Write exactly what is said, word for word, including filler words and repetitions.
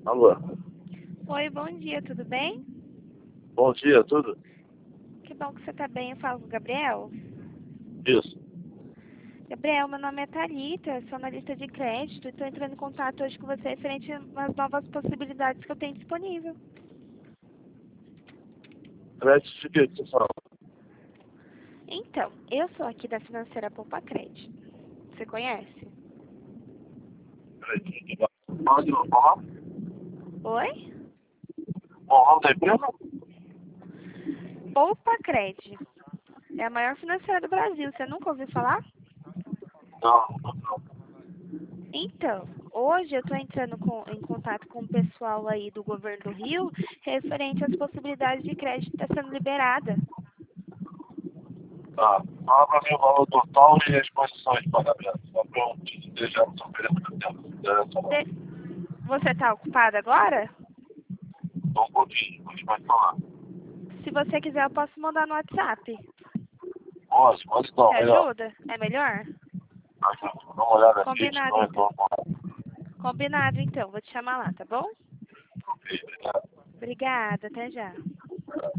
Alô, Oi, bom dia, tudo bem? bom dia, tudo? Que bom que você está bem. Eu falo com o Gabriel. Isso. Gabriel, meu nome é Thalita, sou analista de crédito e estou entrando em contato hoje com você referente às novas possibilidades que eu tenho disponível. Crédito de quê que você fala? Então, eu sou aqui da financeira Poupa Crédito. Você conhece? Crédito. Pode não falar? Oi? Bom, nome da empresa? Poupa Crédito. É a maior financeira do Brasil. Você nunca ouviu falar? Não, não. Então, hoje eu estou entrando com- em contato com o pessoal aí do governo do Rio referente às possibilidades de crédito que está sendo liberada. Tá. Fala pra mim o valor total e as condições de pagamento. Só pra eu te deixar no seu tempo. De- Você está ocupado agora? Só um pouquinho, a gente pode falar. Se você quiser, eu posso mandar no WhatsApp. Pode, pode não, Te melhor. ajuda? É melhor? Ajuda. Dá uma olhada aqui, te Combinado, dou um então. retorno. Combinado, então. Vou te chamar lá, tá bom? Ok, obrigado. Obrigada, até já.